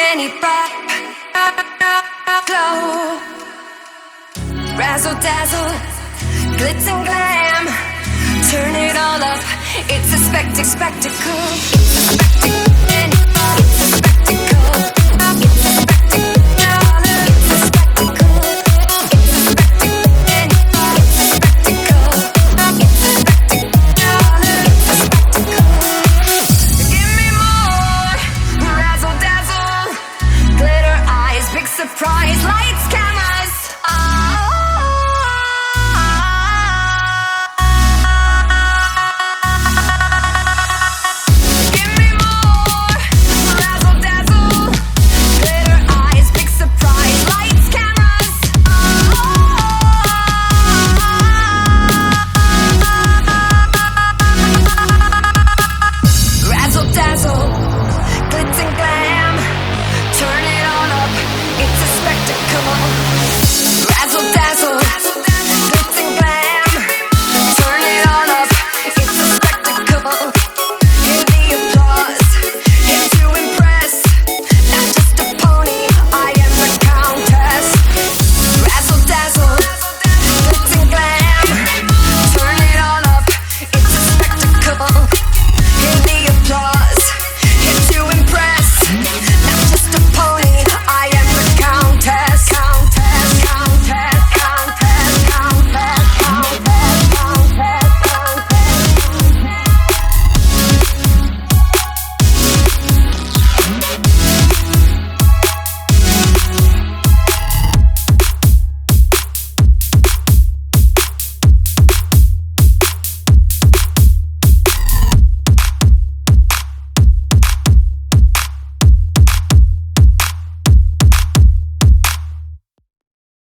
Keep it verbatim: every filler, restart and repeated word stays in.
any pop, glow, razzle dazzle, glitz and glam. Turn it all up. It's a spectac spectacle. It's a spectacle. Any pop, it's a spectacle. It's a spectacle. It's a spectacle. It's a spectacle. Any pop, it's a spectacle. It's a spectacle. It's a spectacle. Give me more razzle dazzle, glitter eyes, big surprise.